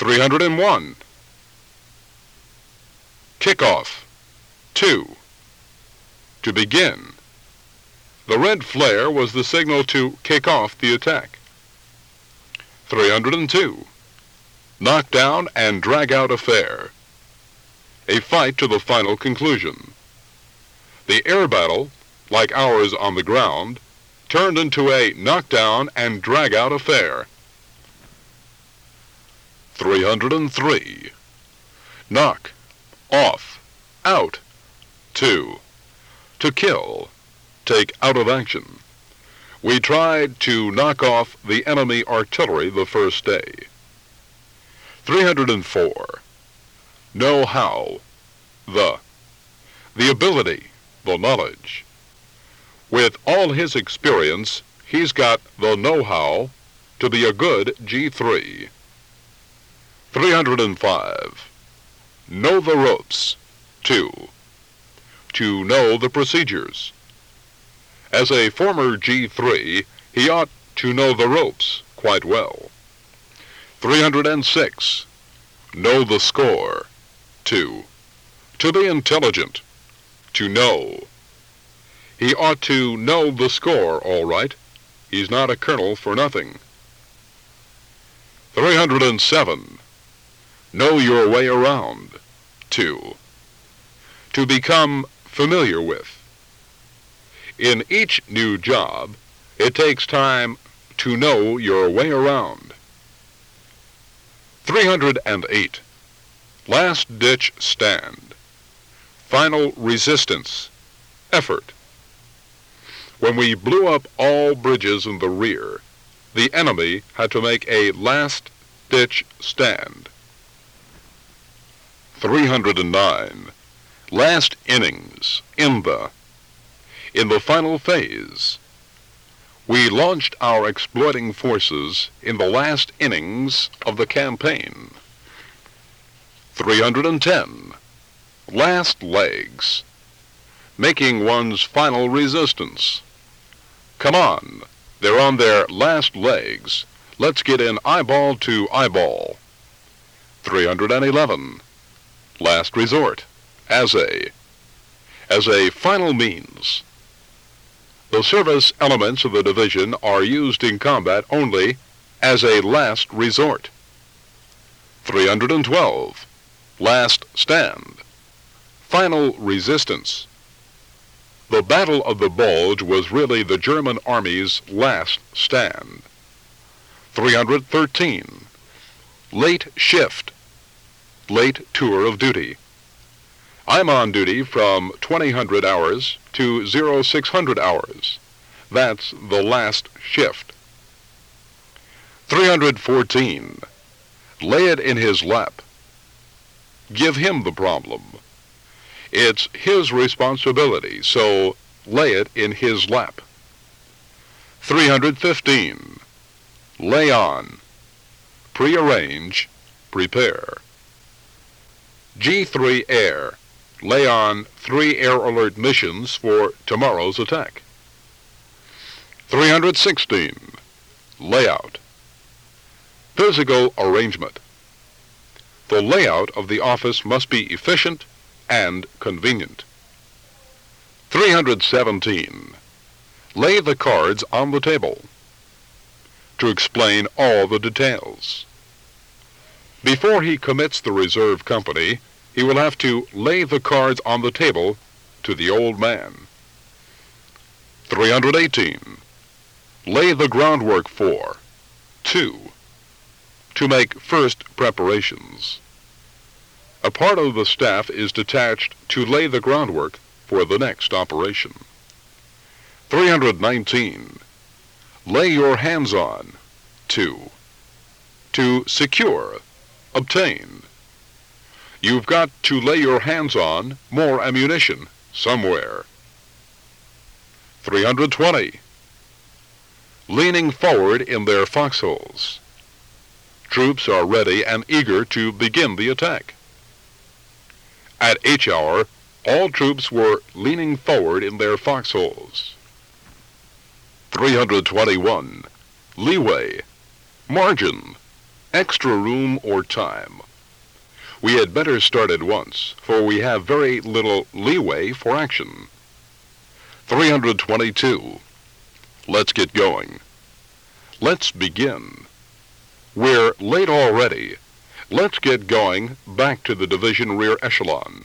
301. Kickoff. 2. To begin. The red flare was the signal to kick off the attack. 302. Knock down and drag out affair. A fight to the final conclusion. The air battle, like ours on the ground, turned into a knockdown and drag out affair. 303. Knock, off, out. 2. To kill, take out of action. We tried to knock off the enemy artillery the first day. 304. Know how, the ability, the knowledge. With all his experience, he's got the know-how to be a good G3. 305. Know the ropes. 2. To know the procedures. As a former G3, he ought to know the ropes quite well. 306. Know the score. 2. To be intelligent. To know. He ought to know the score, all right. He's not a colonel for nothing. 307. Know your way around. 2. To become familiar with. In each new job, it takes time to know your way around. 308. Last-ditch stand. Final resistance. Effort. When we blew up all bridges in the rear, the enemy had to make a last-ditch stand. 309. Last innings. In the final phase. We launched our exploiting forces in the last innings of the campaign. 310. Last legs. Making one's final resistance. Come on, they're on their last legs. Let's get in eyeball to eyeball. 311. Last resort. As a final means. The service elements of the division are used in combat only as a last resort. 312. Last stand. Final resistance. The Battle of the Bulge was really the German Army's last stand. 313. Late shift. Late tour of duty. I'm on duty from 2000 hours to 0600 hours. That's the last shift. 314. Lay it in his lap. Give him the problem. It's his responsibility, so lay it in his lap. 315. Lay on. Prearrange. Prepare. G3 Air. Lay on 3 air alert missions for tomorrow's attack. 316. Layout. Physical arrangement. The layout of the office must be efficient and convenient. 317. Lay the cards on the table. To explain all the details. Before he commits the reserve company, he will have to lay the cards on the table to the old man. 318. Lay the groundwork for. 2. To make first preparations. A part of the staff is detached to lay the groundwork for the next operation. 319. Lay your hands on. 2. To secure. Obtain. You've got to lay your hands on more ammunition somewhere. 320. Leaning forward in their foxholes. Troops are ready and eager to begin the attack. At H hour, all troops were leaning forward in their foxholes. 321. Leeway. Margin. extra room or time. We had better start at once, for we have very little leeway for action. 322. Let's get going. Let's begin. We're late already. Let's get going back to the division rear echelon.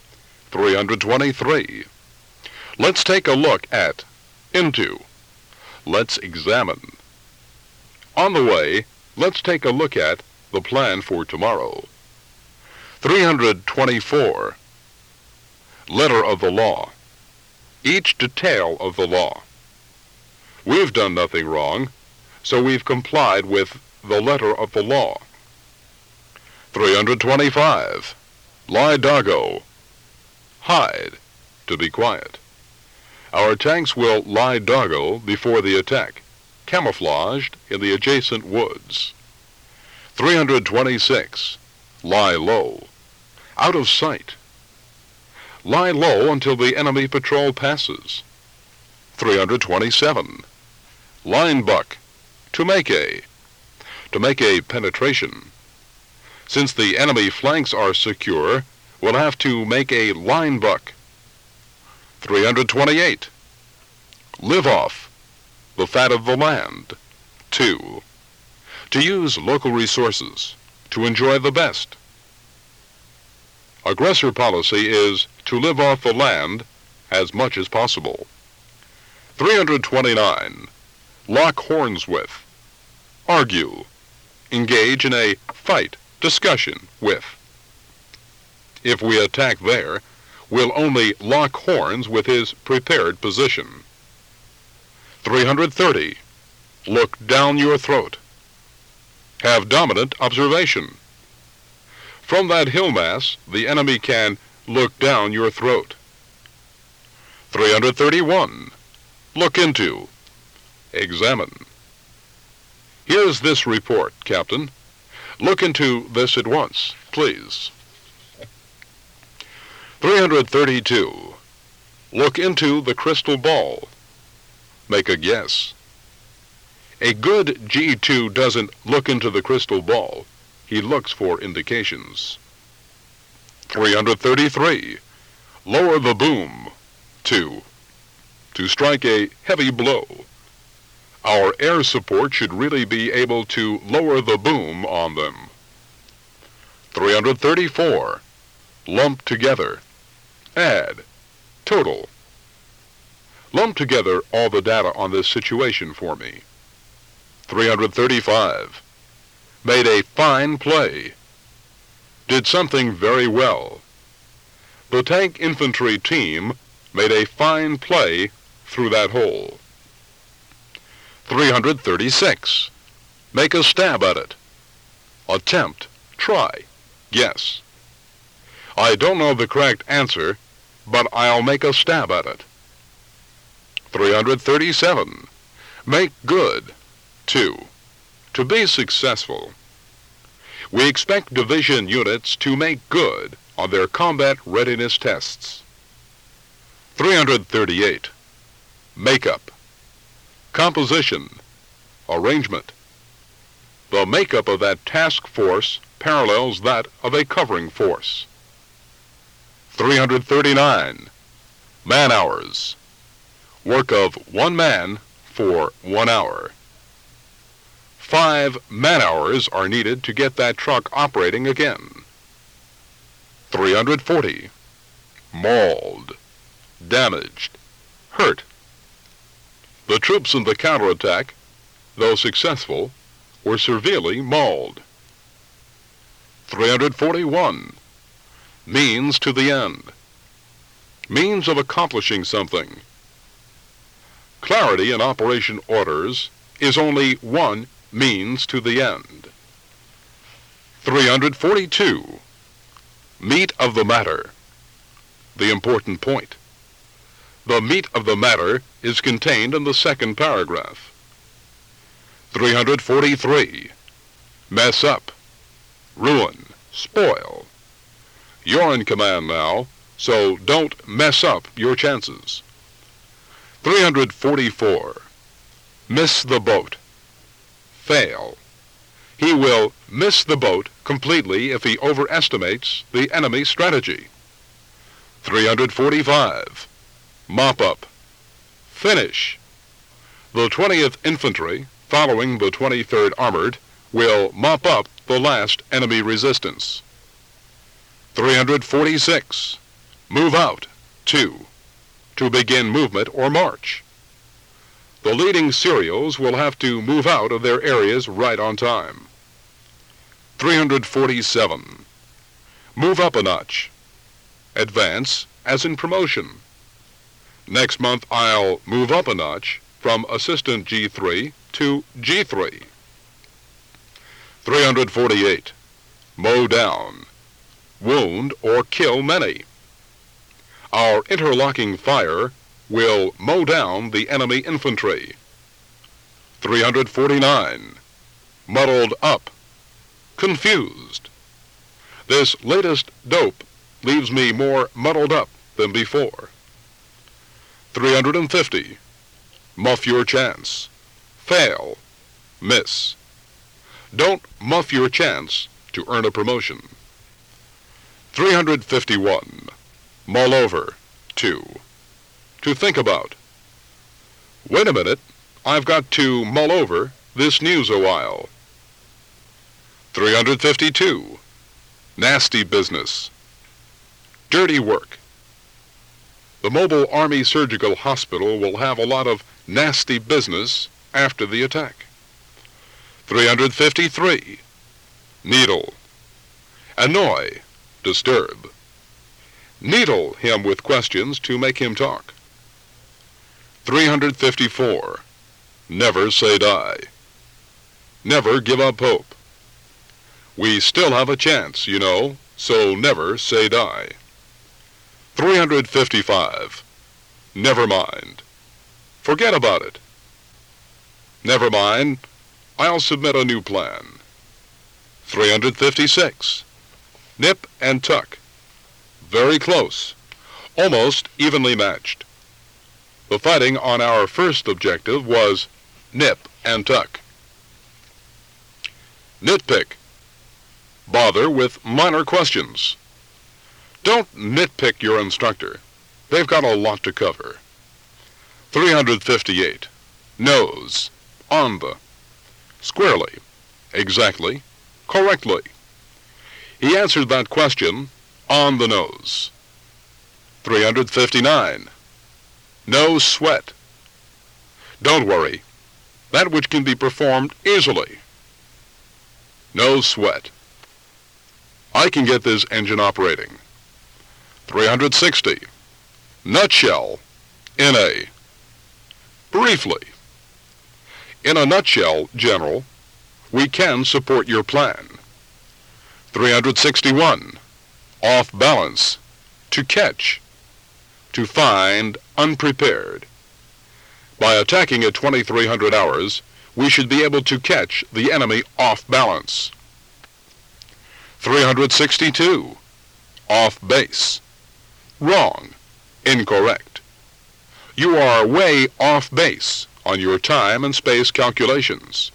323. Let's take a look at, into. Let's examine. On the way, let's take a look at the plan for tomorrow. 324. Letter of the law. Each detail of the law. We've done nothing wrong, so we've complied with the letter of the law. 325. Lie doggo. Hide, to be quiet. Our tanks will lie doggo before the attack, camouflaged in the adjacent woods. 326. Lie low. Out of sight. Lie low until the enemy patrol passes. 327. Line buck. To make a penetration. Since the enemy flanks are secure, we'll have to make a line buck. 328. Live off. The fat of the land. 2. To use local resources. To enjoy the best. Aggressor policy is to live off the land as much as possible. 329. Lock horns with. Argue. Engage in a fight, discussion with. If we attack there, we'll only lock horns with his prepared position. 330. Look down your throat. Have dominant observation. From that hill mass, the enemy can look down your throat. 331. Look into. Examine. Here's this report, Captain. Look into this at once, please. 332. Look into the crystal ball. Make a guess. A good G2 doesn't look into the crystal ball. He looks for indications. 333. Lower the boom. 2. To strike a heavy blow. Our air support should really be able to lower the boom on them. 334. Lump together. Add. Total. Lump together all the data on this situation for me. 335. Made a fine play. Did something very well. The tank infantry team made a fine play through that hole. 336. Make a stab at it. Attempt. Try. Guess. I don't know the correct answer, but I'll make a stab at it. 337. Make good. 2. To be successful. We expect division units to make good on their combat readiness tests. 338. Makeup. Composition. Arrangement. The makeup of that task force parallels that of a covering force. 339. Man-hours. Work of 1 man for 1 hour. 5 man-hours are needed to get that truck operating again. 340. Mauled. Damaged. Hurt. The troops in the counterattack, though successful, were severely mauled. 341. Means to the end. Means of accomplishing something. Clarity in operation orders is only one means to the end. 342. Meat of the matter. The important point. The meat of the matter is contained in the second paragraph. 343. Mess up. Ruin. Spoil. You're in command now, so don't mess up your chances. 344. Miss the boat. Fail. He will miss the boat completely if he overestimates the enemy strategy. 345. Mop up. Finish. The 20th Infantry, following the 23rd Armored, will mop up the last enemy resistance. 346. Move out. 2. To begin movement or march. The leading serials will have to move out of their areas right on time. 347. Move up a notch. Advance as in promotion. Next month I'll move up a notch from Assistant G3 to G3. 348. Mow down. Wound or kill many. Our interlocking fire will mow down the enemy infantry. 349. Muddled up. Confused. This latest dope leaves me more muddled up than before. 350. Muff your chance. Fail. Miss. Don't muff your chance to earn a promotion. 351. Mull over. 2. To think about. Wait a minute, I've got to mull over this news a while. 352. Nasty business. Dirty work. The Mobile Army Surgical Hospital will have a lot of nasty business after the attack. 353. Needle. Annoy. Disturb. Needle him with questions to make him talk. 354. Never say die. Never give up hope. We still have a chance, you know, so never say die. 355. Never mind. Forget about it. Never mind. I'll submit a new plan. 356. Nip and tuck. Very close. Almost evenly matched. The fighting on our first objective was nip and tuck. Nitpick. Bother with minor questions. Don't nitpick your instructor. They've got a lot to cover. 358. Nose. On the. Squarely. Exactly. Correctly. He answered that question on the nose. 359. No sweat. Don't worry. That which can be performed easily. No sweat. I can get this engine operating. 360. Nutshell. N.A. Briefly. In a nutshell, General, we can support your plan. 361. Off balance. To catch. To find unprepared. By attacking at 2300 hours, we should be able to catch the enemy off balance. 362. Off base. Wrong. Incorrect. You are way off base on your time and space calculations.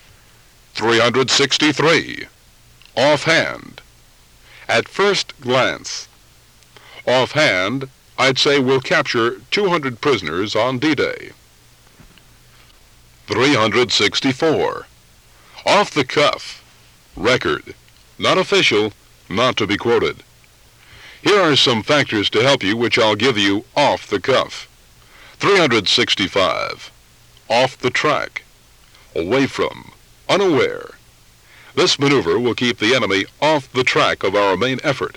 363. Offhand. At first glance. Offhand, I'd say we'll capture 200 prisoners on D-Day. 364. Off the cuff. Record. Not official, not to be quoted. Here are some factors to help you which I'll give you off the cuff. 365. Off the track. Away from. Unaware. This maneuver will keep the enemy off the track of our main effort.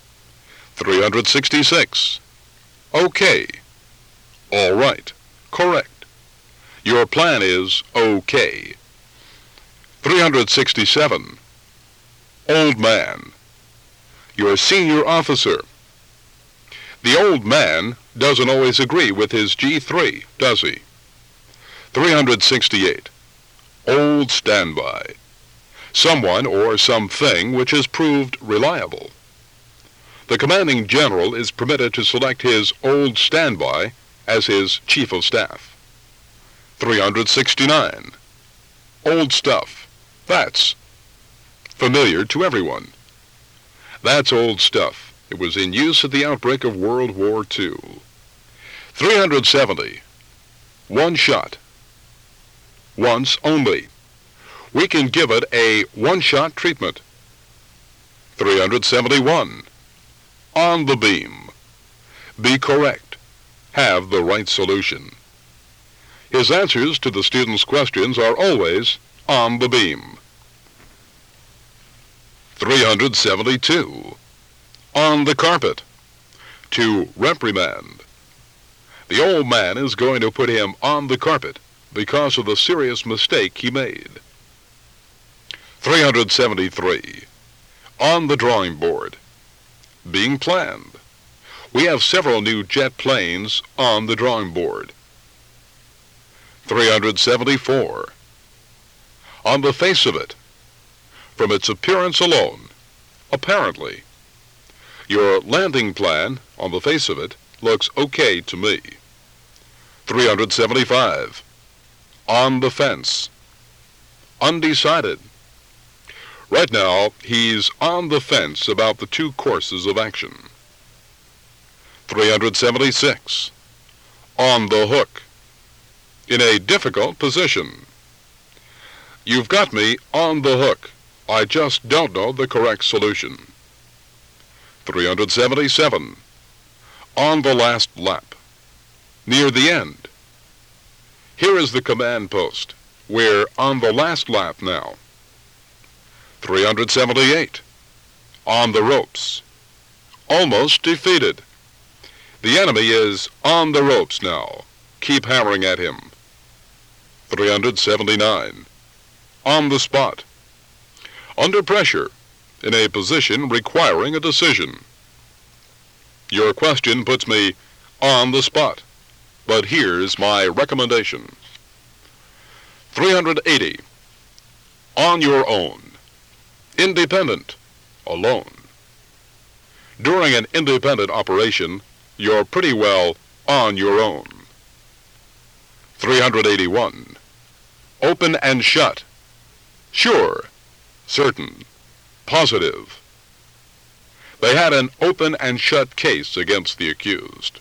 366. Okay. All right. Correct. Your plan is okay. 367. Old man. Your senior officer. The old man doesn't always agree with his G3, does he? 368. Old standby. Someone or something which has proved reliable. The commanding general is permitted to select his old standby as his chief of staff. 369. Old stuff. That's familiar to everyone. That's old stuff. It was in use at the outbreak of World War II. 370. One shot. Once only. We can give it a one-shot treatment. 371. On the beam. Be correct. Have the right solution. His answers to the student's questions are always on the beam. 372. On the carpet. To reprimand. The old man is going to put him on the carpet because of the serious mistake he made. 373. On the drawing board. Being planned. We have several new jet planes on the drawing board. 374. On the face of it. From its appearance alone. Apparently. Your landing plan, on the face of it, looks okay to me. 375. On the fence. Undecided. Right now, he's on the fence about the two courses of action. 376. On the hook. In a difficult position. You've got me on the hook. I just don't know the correct solution. 377. On the last lap. Near the end. Here is the command post. We're on the last lap now. 378. On the ropes. Almost defeated. The enemy is on the ropes now. Keep hammering at him. 379. On the spot. Under pressure. In a position requiring a decision. Your question puts me on the spot. But here's my recommendation. 380. On your own. Independent. Alone. During an independent operation, you're pretty well on your own. 381. Open and shut. Sure. Certain. Positive. They had an open and shut case against the accused.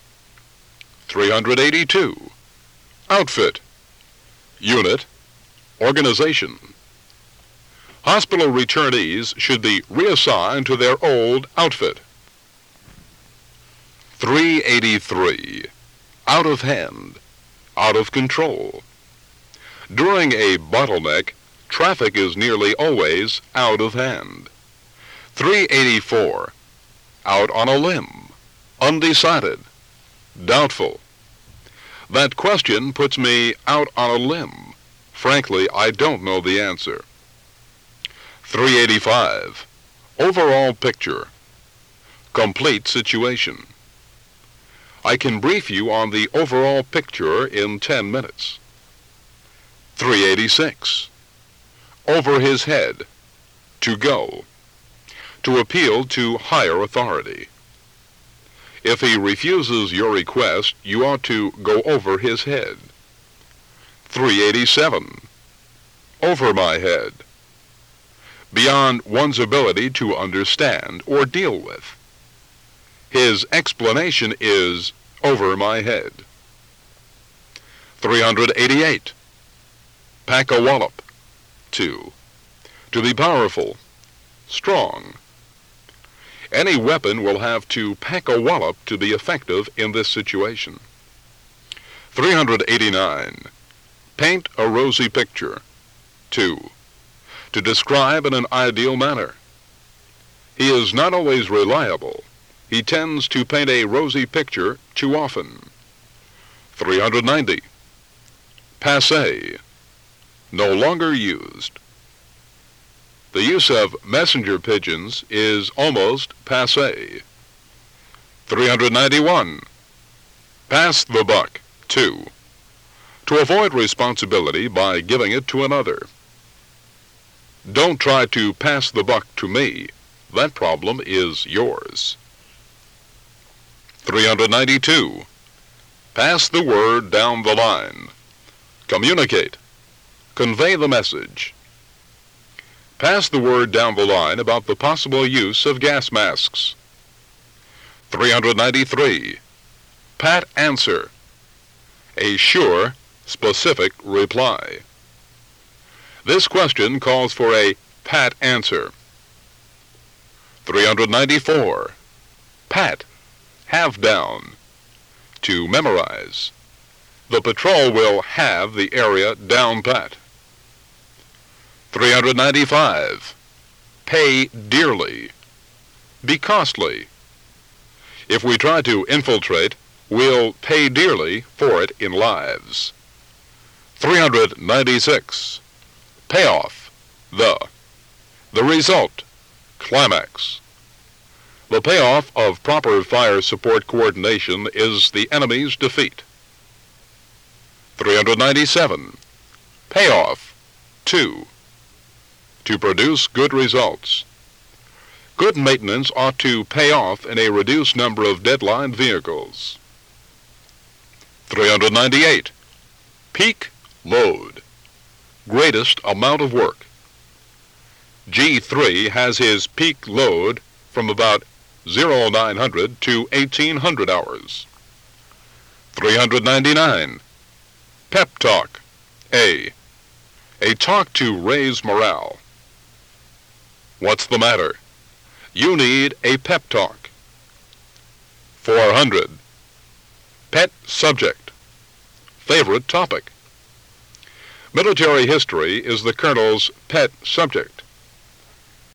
382. Outfit. Unit. Organization. Hospital returnees should be reassigned to their old outfit. 383. Out of hand. Out of control. During a bottleneck, traffic is nearly always out of hand. 384. Out on a limb. Undecided. Doubtful. That question puts me out on a limb. Frankly, I don't know the answer. 385. Overall picture. Complete situation. I can brief you on the overall picture in 10 minutes. 386. Over his head. To go. To appeal to higher authority. If he refuses your request, you ought to go over his head. 387. Over my head. Beyond one's ability to understand or deal with. His explanation is over my head. 388. Pack a wallop. 2. To be powerful. Strong. Any weapon will have to pack a wallop to be effective in this situation. 389. Paint a rosy picture. 2. To describe in an ideal manner. He is not always reliable. He tends to paint a rosy picture too often. 390. Passé. No longer used. The use of messenger pigeons is almost passé. 391. Pass the buck. 2. To avoid responsibility by giving it to another. Don't try to pass the buck to me. That problem is yours. 392. Pass the word down the line. Communicate. Convey the message. Pass the word down the line about the possible use of gas masks. 393. Pat answer. A sure, specific reply. This question calls for a pat answer. 394. Pat, have down. To memorize. The patrol will have the area down pat. 395. Pay dearly. Be costly. If we try to infiltrate, we'll pay dearly for it in lives. 396. Payoff. The result. Climax. The payoff of proper fire support coordination is the enemy's defeat. 397. Payoff. To produce good results. Good maintenance ought to pay off in a reduced number of deadline vehicles. 398. Peak load. Greatest amount of work. G3 has his peak load from about 0900 to 1800 hours. 399. Pep talk. A talk to raise morale. What's the matter? You need a pep talk. 400. Pet subject. Favorite topic. Military history is the colonel's pet subject.